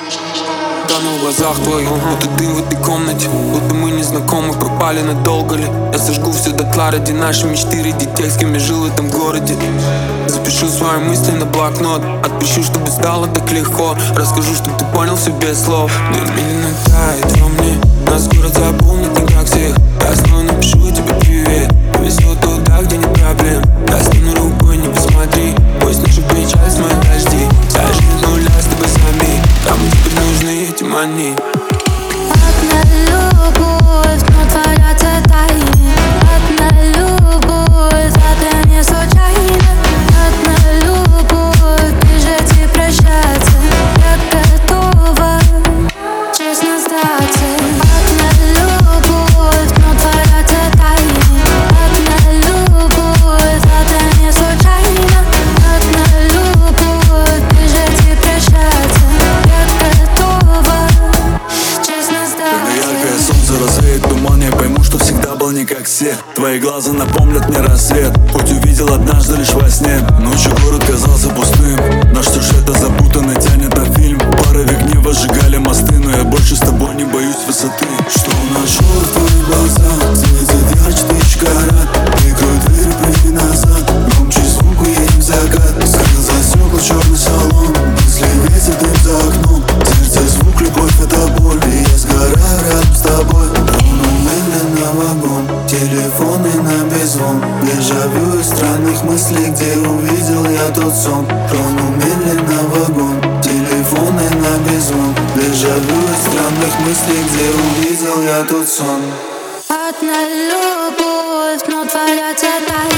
Тону в глазах твоих, будто дым в этой комнате. Будто мы незнакомы, пропали надолго ли. Я сожгу все дотла ради нашей мечты, ради тех, с кем я жил в этом городе. Запишу свои мысли на блокнот, отпущу, чтобы стало так легко. Расскажу, чтобы ты понял все без слов. Дым медленно тает во мне, нас город запомнит не как всех. Я снова напишу тебе привет, повезу туда, где нет проблем. Я скину рукой, не посмотри, пусть наша печаль смоет дожди. Вся жизнь от нуля с тобой сами, кому теперь нужны эти мани. Одна любовь, но творятся тайны. Одна любовь, это не случайно. Одна любовь, бежать и прощаться. Я готова честно сдаться. Одна любовь, но творятся тайны. Одна любовь, это не случайно. Одна любовь, бежать и прощаться. Я готова честно сдаться. Когда яркое солнце развеет туман, я пойму, что всегда был не как все. Твои глаза напомнят мне рассвет, хоть увидел однажды лишь во сне. Ночью город казался пустым, наш сюжет запутанный тянет на фильм. В порыве гнева сжигали мосты, но я больше с тобой не боюсь высоты. Что нашел в твоих глазах, светит ярче тысяч карат. Прикрой дверь, прыгни назад, громче звук, уедем в закат. Скрыл за стекла черный салон, мысли ветер, дым за окном. Сердце звук, любовь это боль, и я сгораю рядом с тобой. Трону медленно вагон, телефоны на беззвон. Дежавю из странных мыслей, где увидел я тот сон. Трону медленно вагон, телефоны на беззвон. Дежавю из странных мыслей, где увидел я тот сон. Одна любовь, но творятся тайны.